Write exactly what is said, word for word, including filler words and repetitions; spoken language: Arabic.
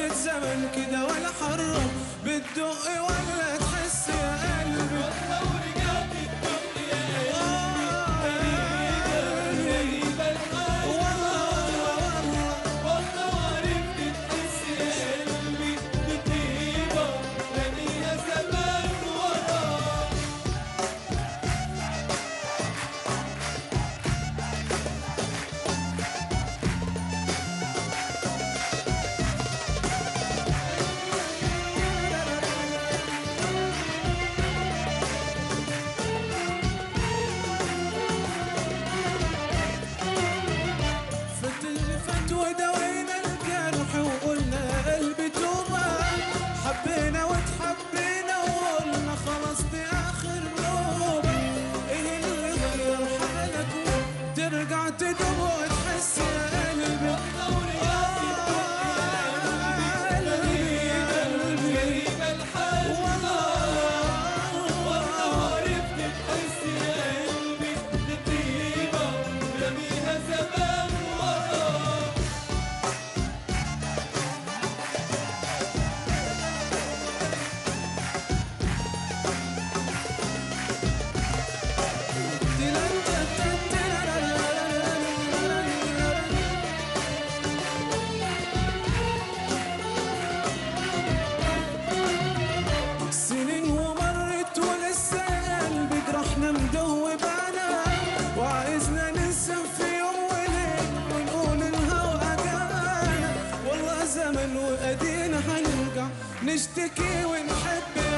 وقفة زمن كده ولا حرة بتدق ولا تحس يا قلبي والله ورجعت تدق يا قلبي غريبة الحال والله والله وعرفت تحس يا قلبي بطيبة رميها زمان ورا. ودوينا الجرح وقلنا قلبي توبة حبينا وتحبينا وقلنا خلاص دي آخر نوبة. ايه اللي غير حالك ترجع تدوب وتحس يا قلبي غريبة الحال والله والله عرفت تحس يا قلبي دي طيبة رميها زمان ورا. سنين ومرت ولسه قلبي جرحنا مدوبانا وعايزنا ننسى في يوم وليل ونقول الهوى جانا والله زمن وادينا هنرجع نشتكي ونحب